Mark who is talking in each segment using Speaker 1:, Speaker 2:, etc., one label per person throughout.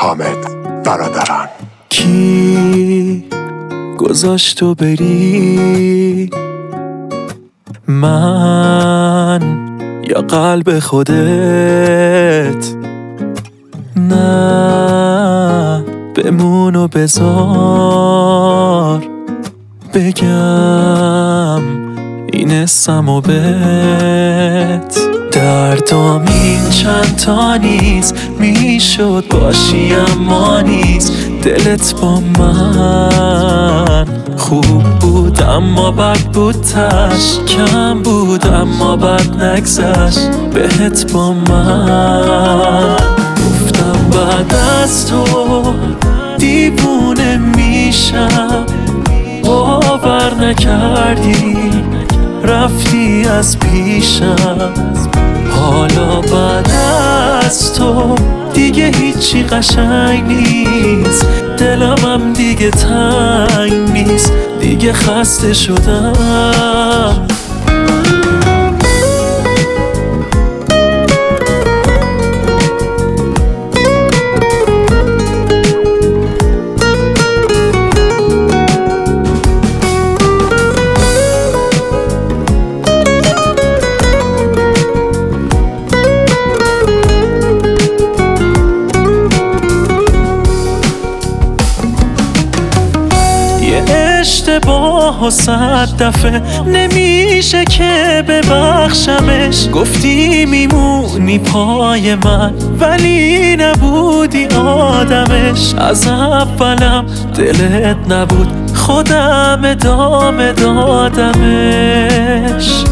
Speaker 1: حامد برادران.
Speaker 2: کی گذاشت تو بری؟ من یا قلب خودت؟ نه بمون و بذار بگم این اسم و بهت. دردام این چند تا نیست، میشد باشی اما نیست. دلت با من خوب بود اما بد بود، تش کم بود اما بد نگذشت بهت با من. گفتم بعد از تو دیوونه میشم، باور نکردی رفتی از پیشم. حالا بعد از تو دیگه هیچی قشنگ نیست، دلمم دیگه تنگ نیست، دیگه خسته شدم. اشتباه و 100 دفعه نمیشه که ببخشمش. گفتی میمونی پای من ولی نبودی آدمش. از اولم دلت نبود، خودم ادامه دادمش.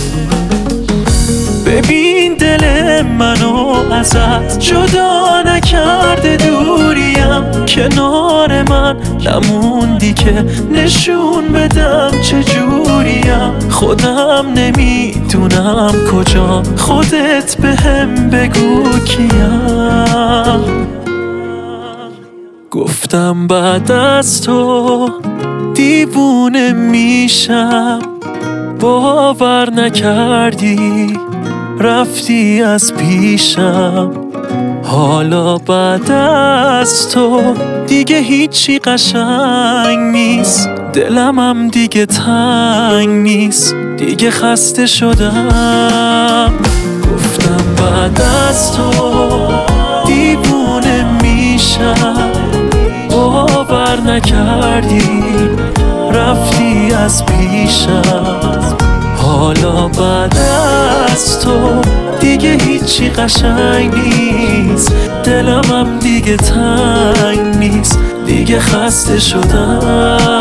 Speaker 2: ببین دل منو ازت جدا نکرده، دوریم کنار من نموندی که نشون بدم چجوریم. خودم نمیدونم کجا، خودت بهم بگو کیم. گفتم بعد از تو دیوونه میشم، باور نکردی رفتی از پیشم. حالا بعد از تو دیگه هیچی قشنگ نیست، دلمم دیگه تنگ نیست، دیگه خسته شدم. گفتم بعد از تو دیوونه میشم، باور نکردی رفتی از پیشم. حالا بعد از تو دیگه هیچی قشنگ نیست، دلمم دیگه تنگ نیست، دیگه خسته شدم.